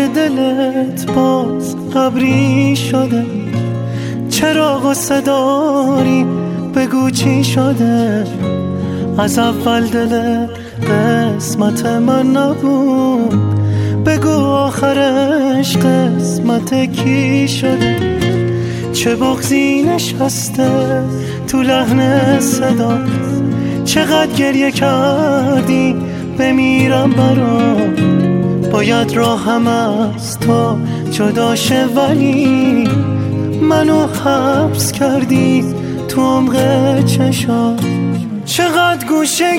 دلت باز ابری شده؟ چرا غصه داری؟ بگو چی شده؟ از اول دل قسمت من نبود، بگو آخرش قسمت کی شده؟ چه بغضی نشسته تو لحن صدا؟ چقدر گریه کردی بمیرم برات؟ باید راهم از تو جدا شه، ولی منو حبس کردی تو عمق چشات. چقدر گوشه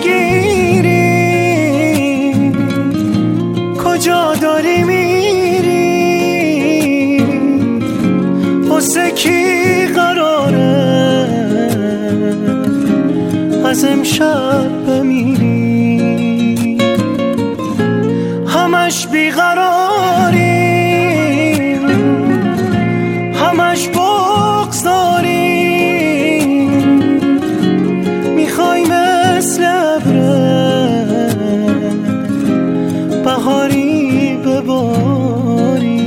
گیری؟ کجا داری میری؟ واسه کی قراره از امشب بمیری؟ همش بیقراری، همش بغض داری، میخوای مثل ابره بهاری بباری.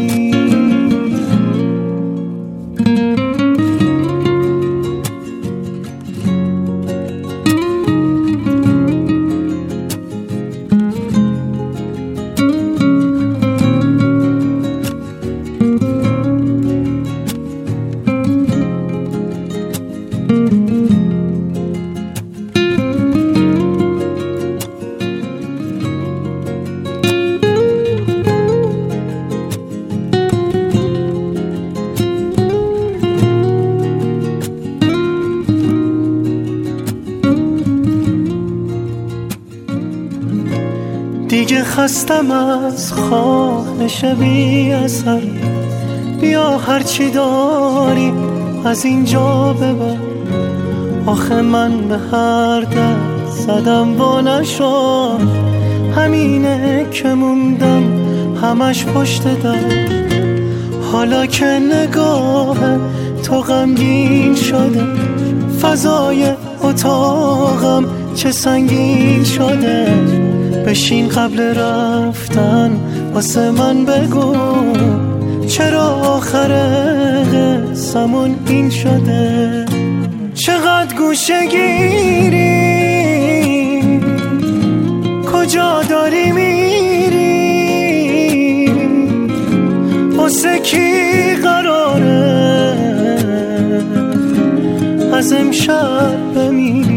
دیگه خستم از خواهش بی اثر، بیا هرچی داری از اینجا ببر. آخه من به هر دست زدم و نشد، همینه که موندم همش پشت در. حالا که نگاه تو غمگین شده، فضای اتاقم چه سنگین شده. بشین قبل رفتن واسه من بگو، چرا آخر قصمون این شده؟ چقدر گوشه گیری؟ کجا داری میری؟ واسه کی قراره از امشب بمیری؟